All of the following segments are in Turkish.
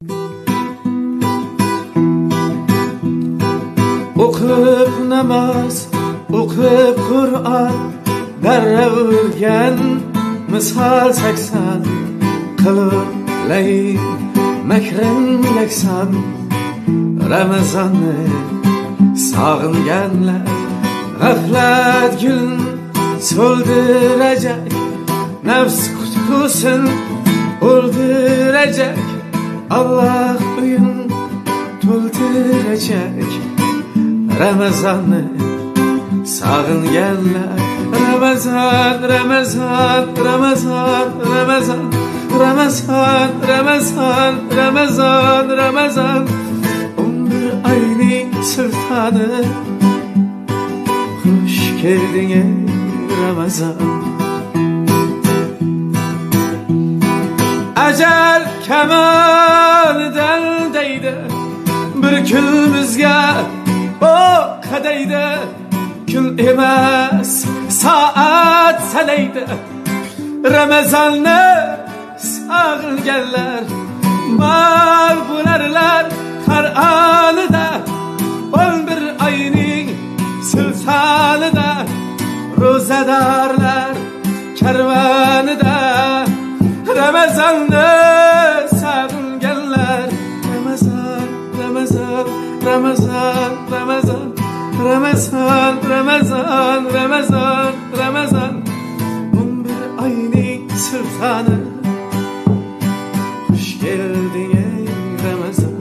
O'qib namoz, o'qib Qur'on, darra urgan misol 80, qilib makrin yakson. Ramazonni sog'inganlar g'aflat gul so'ldirajak, nafs kutkusin o'ldirajak, Allah uyun to'ldirajak. Ramazonni sog'inganlar Ramazon, Ramazon, Ramazon, Ramazon, Ramazon, Ramazon, Ramazon, Ramazon, 11 ayning sultoni, xush kelding ey Ramazon. Ajal kamonidan deydi, bir kunimizga o qadaydi, kun emas soat sanaydi. Ramazonni sog'inganlar mal bo'larlar Qur'onida, 11 oyning sultonida, ro'zadorlar karvonida. Ramazonni sog'inganlar Ramazon, Ramazon, Ramazon, Ramazon, Ramazon, Ramazon, Ramazon, Ramazon, 11 ayning sultoni, xush kelding ey Ramazon.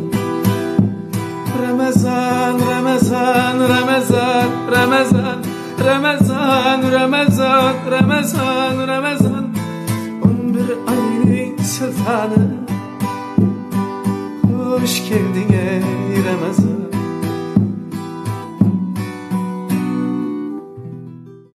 Ramazon, Ramazon, Ramazon, Ramazon, Ramazon, Ramazon, Ramazon, Ramazon, 11 ayning sultoni, xush kelding ey Ramazon.